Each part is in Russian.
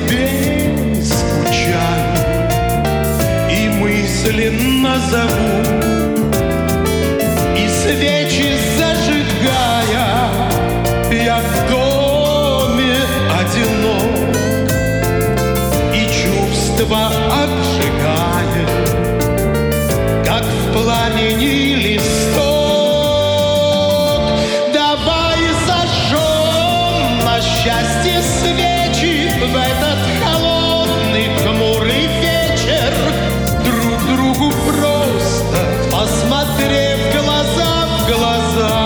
тебе скучаю и мысленно зову, и свечи зажигая, я в доме одинок, и чувства обжигая, как в пламени листок. Давай зажжем на счастье свечи в этот холодный хмурый вечер, друг другу просто посмотрев глаза в глаза.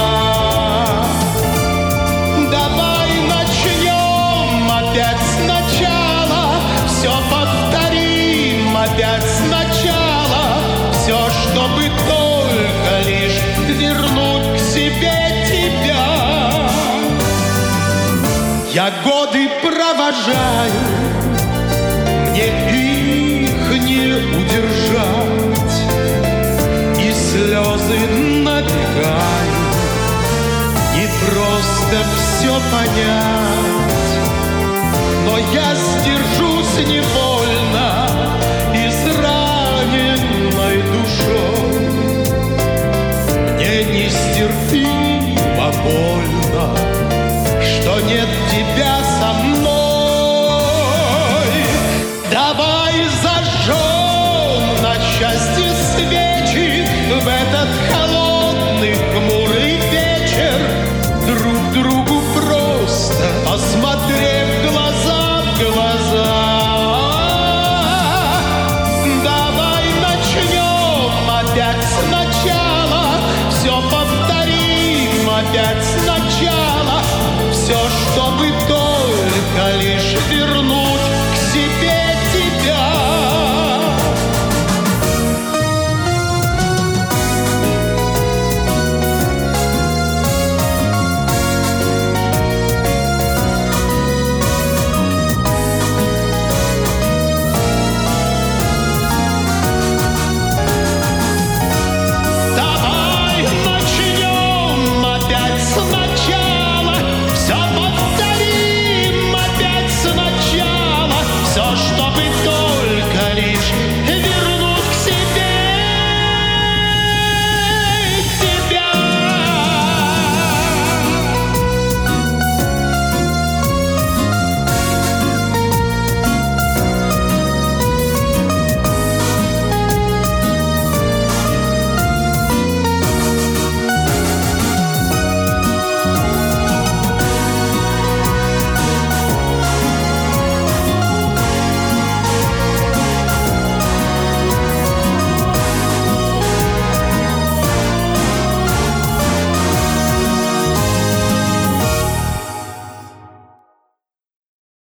Давай начнем опять сначала, все повторим опять сначала, все, чтобы только лишь вернуть к себе тебя. Я годы провожаю, мне их не удержать, и слезы набегают, не просто все понять, но я сдержусь невольно израненной душой. Мне нестерпимо больно, что нет тебя со мной. Давай зажжем на счастье свечи в этот холодный хмурый вечер, друг другу просто посмотрев глаза в глаза. Давай начнем опять сначала, все повторим опять сначала,